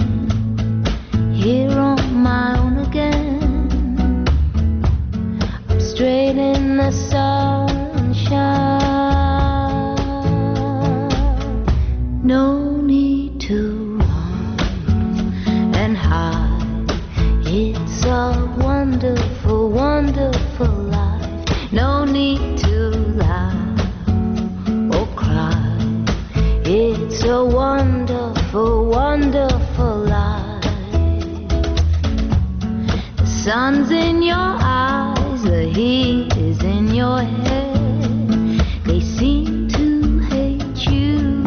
here on my own again. I'm straight in the sunshine. sun's in your eyes, the heat is in your head. They seem to hate you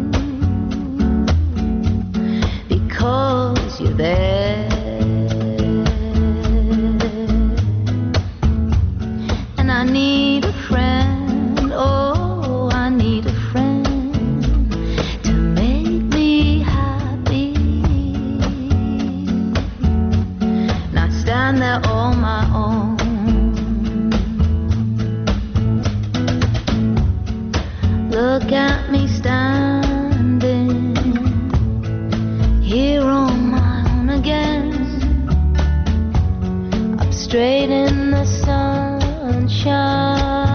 because you're there. And I need a friend, oh, I need a friend to make me happy. Not stand there on my own. Look at me standing here on my own again, up straight in the sunshine.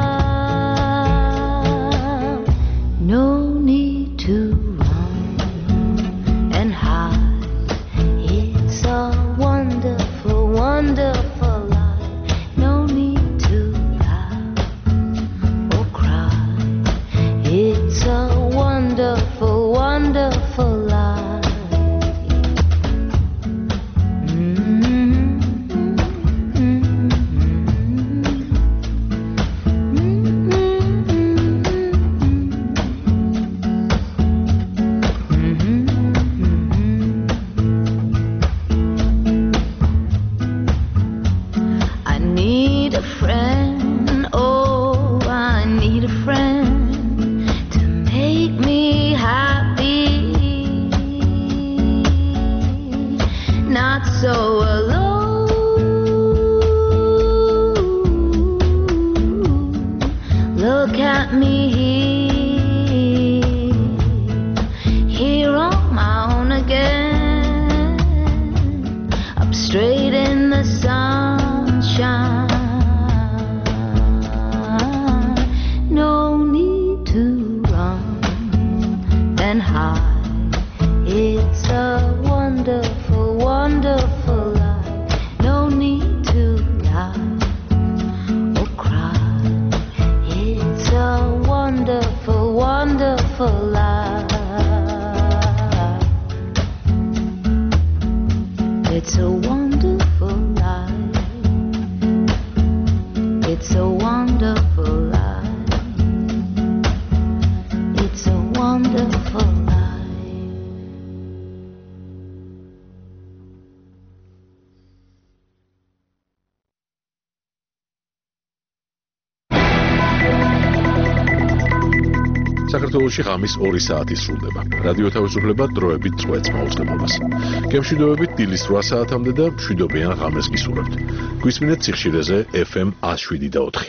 No need to run and hide. It's a wonderful, wonderful life. No need to laugh or cry. It's a wonderful, wonderful life. I need a friend, oh, I need a friend to make me happy. Not so alone. Look at me here, here on my own again, up straight in the sunshine. No need to run and hide. It's a wonderful, wonderful life. No need to laugh or cry. It's a wonderful, wonderful life. It's a wonderful life. It's a wonderful life. It's a wonderful life. საქართველოში ღამის ორი საათი სრულდება. რადიო თავისუფლება დროებით წვეთს მაუწყებლობას. გემშვიდობებით დილის რვა საათამდე და მშვიდობიან ღამეს გისურვებთ. გვისმინეთ ციხშირეზე ეფ ემ one oh seven და four.